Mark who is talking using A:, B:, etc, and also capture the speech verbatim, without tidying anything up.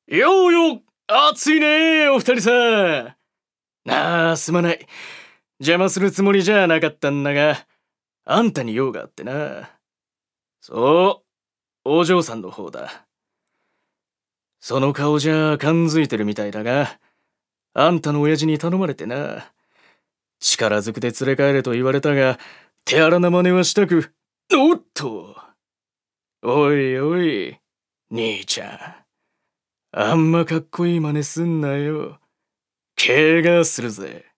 A: ようよ、暑いねお二人さ。ああ、すまない。邪魔するつもりじゃなかったんだが、あんたに用があってな。そう、お嬢さんの方だ。その顔じゃ感づいてるみたいだが、あんたの親父に頼まれてな。力ずくで連れ帰れと言われたが、手荒な真似はしたく、おっと。おいおい、兄ちゃん。あんまかっこいい真似すんなよ。怪我するぜ。